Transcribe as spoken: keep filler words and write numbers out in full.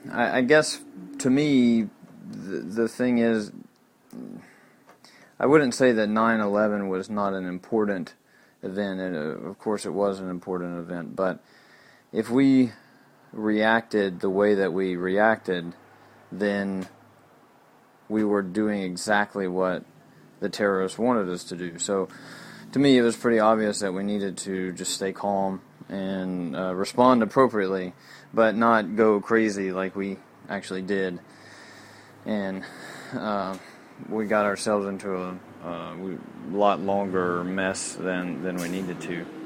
I, I guess to me, the, the thing is, I wouldn't say that nine eleven was not an important event, and uh, of course it was an important event, but if we reacted the way that we reacted, then we were doing exactly what the terrorists wanted us to do. So to me, it was pretty obvious that we needed to just stay calm and uh, respond appropriately, but not go crazy like we actually did. And uh, we got ourselves into a, a lot longer mess than, than we needed to.